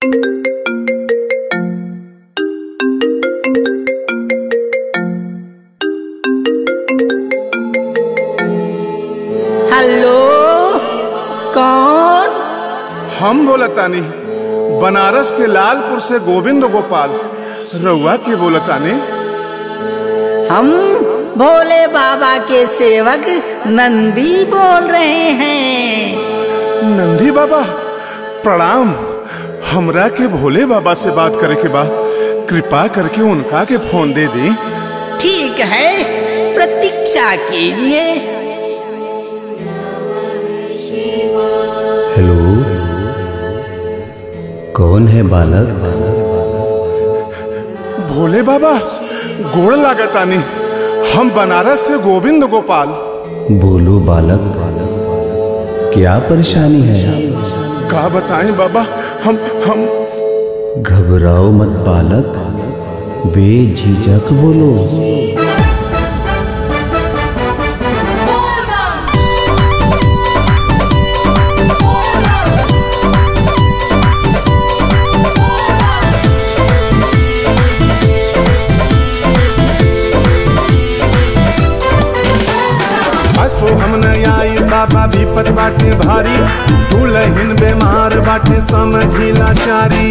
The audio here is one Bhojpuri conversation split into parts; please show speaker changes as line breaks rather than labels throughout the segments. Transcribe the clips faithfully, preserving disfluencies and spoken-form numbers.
हेलो, कौन?
हम बोलतानी बनारस के लालपुर से गोविंद गोपाल। रउआ के बोलतानी?
हम भोले बाबा के सेवक नंदी बोल रहे हैं।
नंदी बाबा प्रणाम। हमरा के भोले बाबा से बात करे के बा, कृपा करके उनका के फोन दे दी।
ठीक है, प्रतीक्षा कीजिए।
हेलो, कौन है बालक?
भोले बाबा गोड़ लागतानी। हम बनारस से गोविंद गोपाल।
बोलो बालक, क्या परेशानी है?
का बताएं बाबा, हम हम
घबराओ मत बालक, बेझिझक बोलो।
असो हम न आई बाबा, विपत बाटे भारी। दुल्हन बीमार बाटे, समझी लाचारी।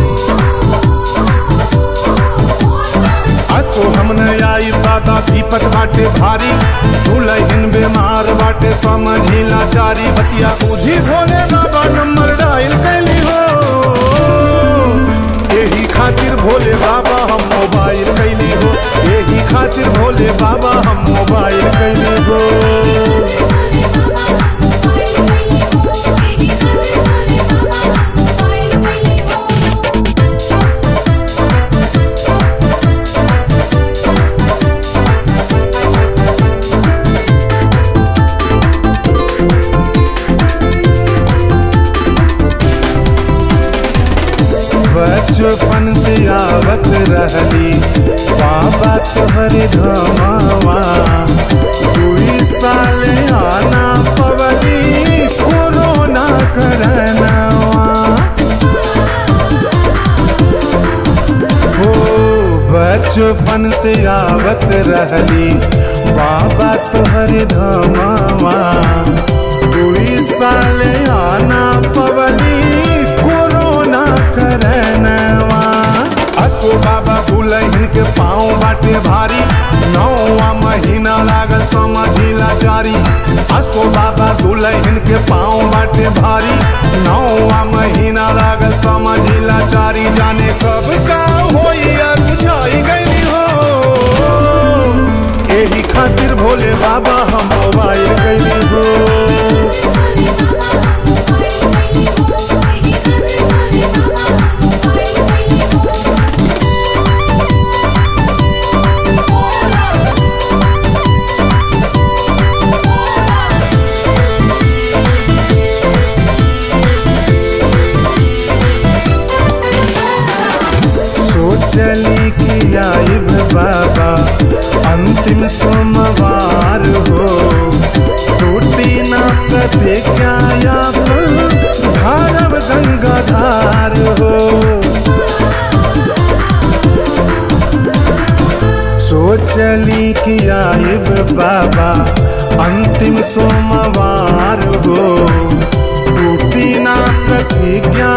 असो हम न आई बाबा, विपत बाटे भारी। दुल्हन बीमार बाटे, समझी लाचारी। बतिया बुझी भोले बाबा, नंबर डायल कैली हो। यही खातिर भोले बाबा हम मोबाइल कैली हो। यही खातिर भोले बाबा हम मोबाइल कैली हो। बचपन से आवत रहली बाबा तोहरे धमावा। दुई साल आना पवली, कोरोना करनावा। हो बचपन से आवत रहली बाबा तोहरे धमावा। दुई साल आना पवली, कोरोना करनवा। असो बाबा दुल्हन के पाँव बाटे भारी। नौवा महीना लागल, समझी लाचारी। असो बाबा दुल्हन के पाँव बाटे भारी। नौवा महीना लागल, समझी लाचारी। जाने कब का होई बुझाई गई हो। यही खातिर भोले बाबा हम मोबाइल कैली हो। चली कि आइब बाबा अंतिम सोमवार हो। टूटी ना प्रतिज्ञा, धारब गंगाधार हो। सोचली कि आइब बाबा अंतिम सोमवार हो। टूटी ना प्रतिज्ञा,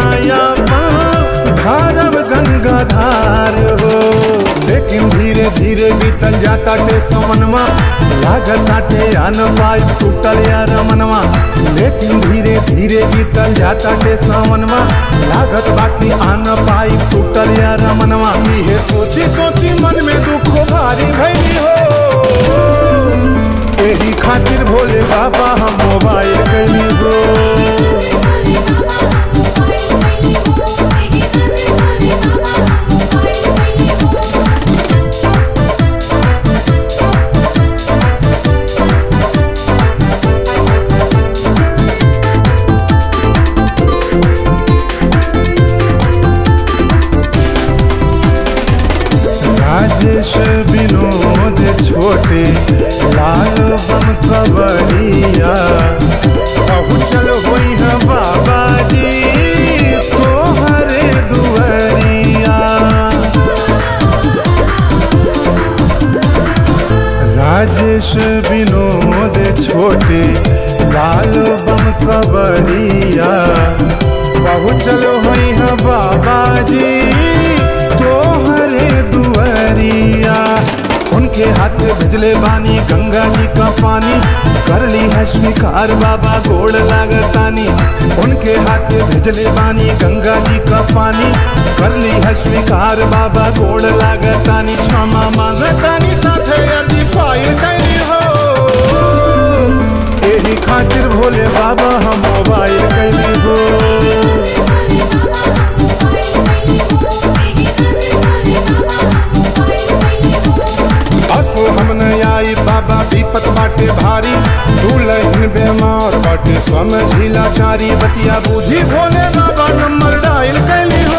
धारब गंगाधार हो। लेकिन धीरे धीरे बीतल जाता टे समनमा। लागत आटे आन पाई टूटल या रमनवा। लेकिन धीरे धीरे बीतल जाता टे समनमा। लागत बाकी आन पाई टूटल या रमनवा। ये सोची सोची मन में दुख भारी भइली हो। यही खातिर भोले बाबा हम मोबाइल कैली हो। राजेश विनोद छोटे लाल बम कवरिया। पहुँचल हुई है बाबा जी तोहरे हर्ष विनोद छोटे लाल बम कबरिया पहुँचल होई है बाबा जी तोहरे दुआरिया। उनके हाथ भेजले बानी गंगा जी का पानी कर ली है स्वीकार बाबा गोड़ लागतानी। उनके हाथ भेजले बानी गंगा जी का पानी कर ली है स्वीकार बाबा गोड़ लागतानी। क्षमा मांगतानी साथे अर्जी फाइल कैली हो यही खातिर भोले बाबा हम मोबाइल कैली हो। असो हम न आई बाबा विपत बाटे भारी दुल्हन बेमार बाटे समझिला चारी बतिया बूझी भोले बाबा नंबर डायल कैली